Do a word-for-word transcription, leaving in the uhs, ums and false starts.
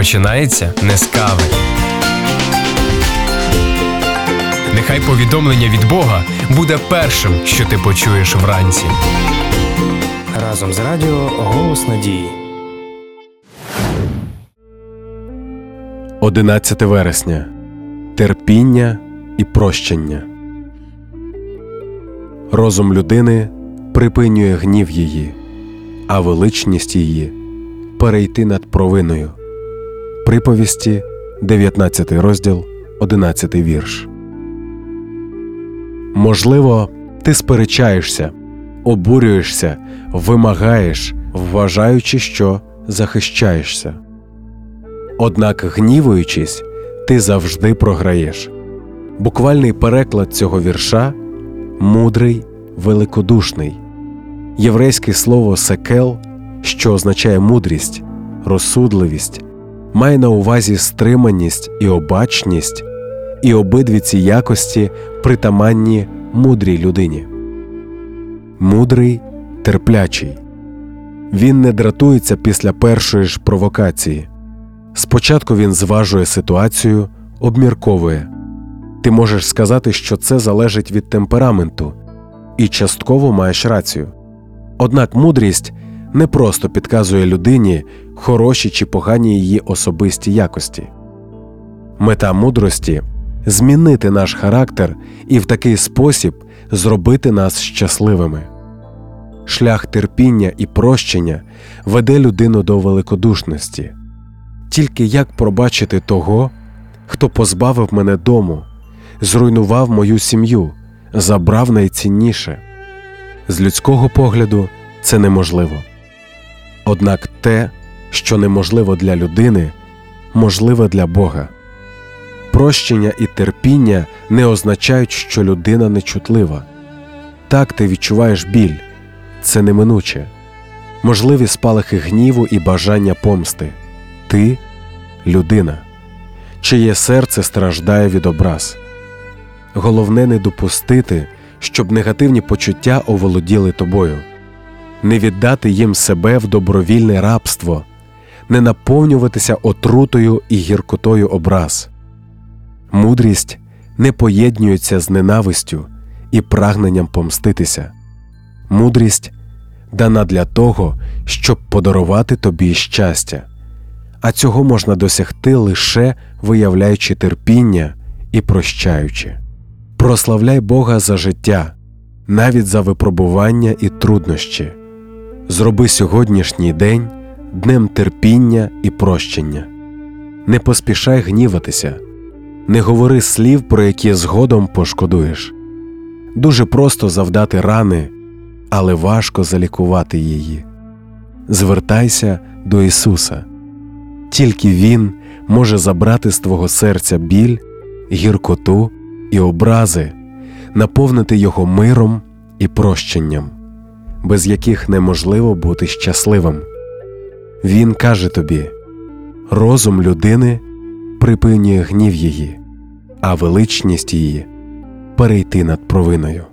починається не з кави. Нехай повідомлення від Бога буде першим, що ти почуєш вранці. Разом з радіо «Голос надії». одинадцяте вересня. Терпіння і прощення. Розум людини припинює гнів її, а величність її – перейти над провиною. Приповісті, дев'ятнадцятий розділ, одинадцятий вірш. Можливо, ти сперечаєшся, обурюєшся, вимагаєш, вважаючи, що захищаєшся. Однак, гнівуючись, ти завжди програєш. Буквальний переклад цього вірша – мудрий, великодушний. Єврейське слово «секел», що означає мудрість, розсудливість, має на увазі стриманість і обачність, і обидві ці якості притаманні мудрій людині. Мудрий – терплячий. Він не дратується після першої ж провокації. Спочатку він зважує ситуацію, обмірковує. Ти можеш сказати, що це залежить від темпераменту, і частково маєш рацію. Однак мудрість не просто підказує людині хороші чи погані її особисті якості. Мета мудрості – змінити наш характер і в такий спосіб зробити нас щасливими. Шлях терпіння і прощення веде людину до великодушності. Тільки як пробачити того, хто позбавив мене дому, зруйнував мою сім'ю, забрав найцінніше? З людського погляду це неможливо. Однак те, що неможливо для людини, можливе для Бога. Прощення і терпіння не означають, що людина нечутлива. Так, ти відчуваєш біль. Це неминуче. Можливі спалахи гніву і бажання помсти. Ти – людина, чиє серце страждає від образ. Головне не допустити, щоб негативні почуття оволоділи тобою. Не віддати їм себе в добровільне рабство, не наповнюватися отрутою і гіркотою образ. Мудрість не поєднується з ненавистю і прагненням помститися. Мудрість дана для того, щоб подарувати тобі щастя. А цього можна досягти лише виявляючи терпіння і прощаючи. Прославляй Бога за життя, навіть за випробування і труднощі. Зроби сьогоднішній день днем терпіння і прощення. Не поспішай гніватися, не говори слів, про які згодом пошкодуєш. Дуже просто завдати рани, але важко залікувати її. Звертайся до Ісуса. Тільки Він може забрати з твого серця біль, гіркоту і образи, наповнити його миром і прощенням, без яких неможливо бути щасливим. Він каже тобі: розум людини припинює гнів її, а величність її – перейти над провиною.